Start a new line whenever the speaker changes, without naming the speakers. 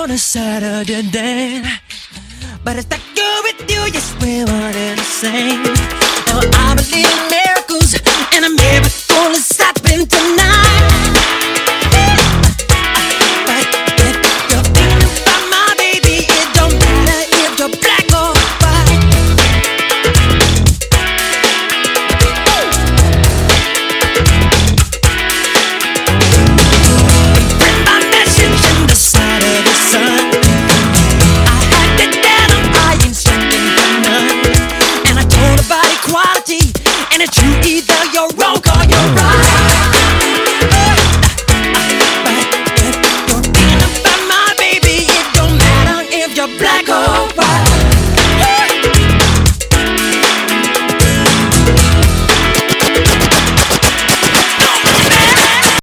on a Saturday night. But it's that girl with you, yes, we're one and the same. Now I believe in miracles, and a miracle is happening tonight.